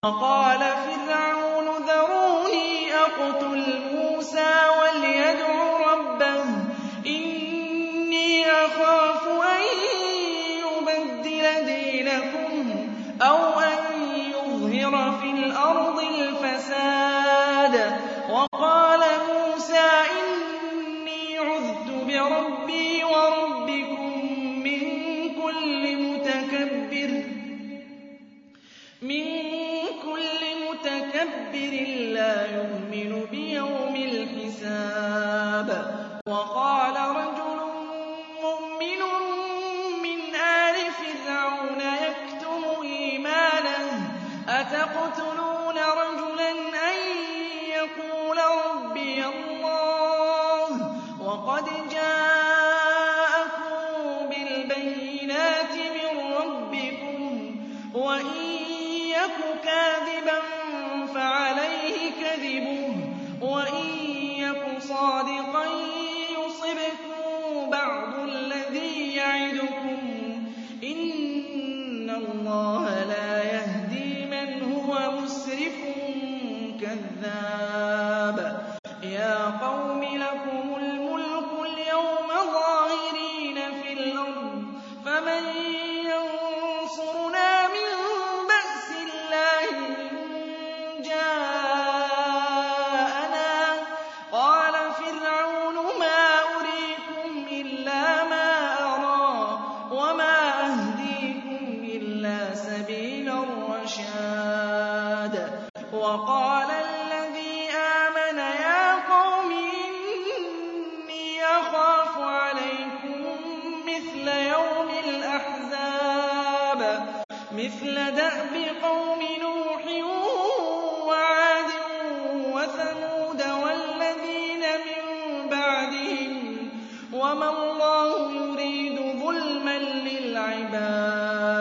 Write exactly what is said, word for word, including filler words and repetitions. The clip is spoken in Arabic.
وقال فرعون ذروني أقتل موسى وليدع ربه إني أخاف أن يبدل دينكم أو أن يظهر في الأرض الفساد. وقال موسى إني عذت بربي وربكم من كل متكبر من متكبر لا يؤمن بيوم الحساب. وقال رجل مؤمن من آل فرعون يكتم إيمانه أتقتلون رجلا أن يقول ربي الله وقد جاءكم بالبينات من ربكم وإن يك كاذبا فعليه كذبه وإن يك صادقا يصبكم بعض الذي يعدكم إن الله لا يهدي من هو مسرف كذاب. يا قوم لكم الملك اليوم ظاهرين في الأرض فمن ينصرنا من بأس الله إن جاءنا. قال فرعون ما أريكم إلا ما أرى وما أهديكم إلا سبيل الرشاد. وقال الذي آمن يا قوم إني أخاف عليكم مثل يوم الأحزاب مثل دأب قوم نوح وعاد وثمود والذين من بعدهم وما الله يريد ظلما للعباد